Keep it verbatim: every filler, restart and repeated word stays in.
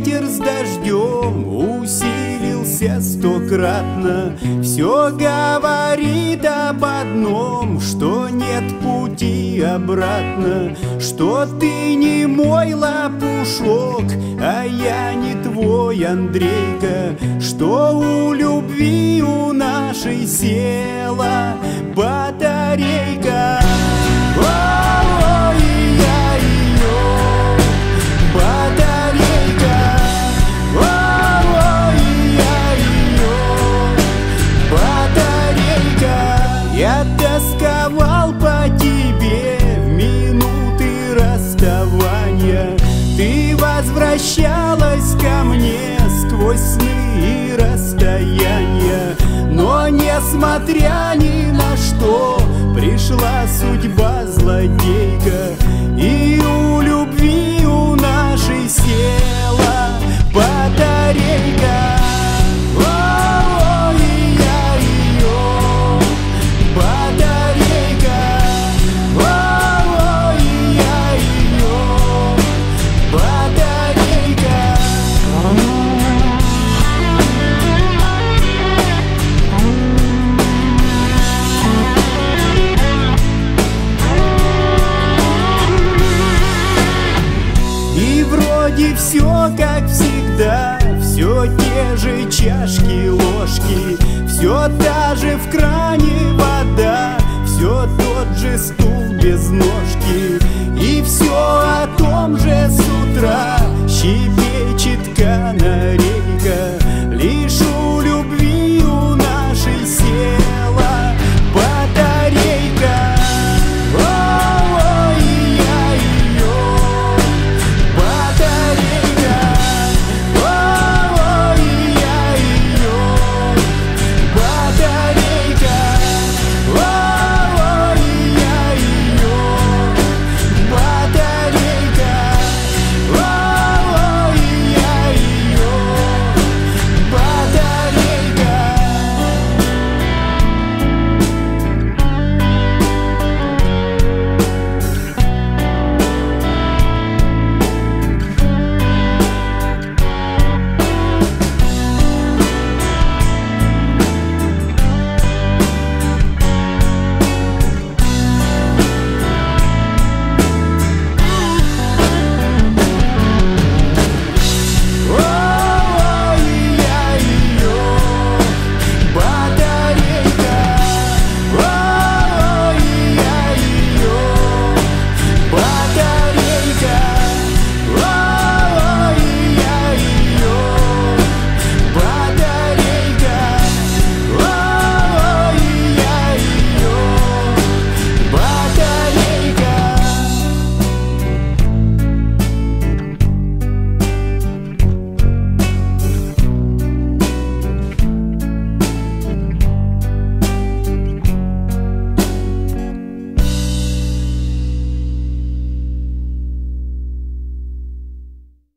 ветер с дождем усилился стократно. Все говорит об одном, что нет пути обратно, что ты не мой лопушок, а я не твой Андрейка, что у любви у нашей села батарейка. Ой, я ее батарейка, ой, я ее батарейка. Я тосковал по тебе в минуты расставания. Ты возвращалась ко мне сквозь сны и расстояния. Но несмотря ни на что, пришла судьба злодейка, и у любви у нашей села батарейка. Ой, я ее батарейка, ой, я ее батарейка. И вроде все как всегда, все те же чашки, ложки, все та же в кране вода, все тот же стул без ножки, и все о том же с утра.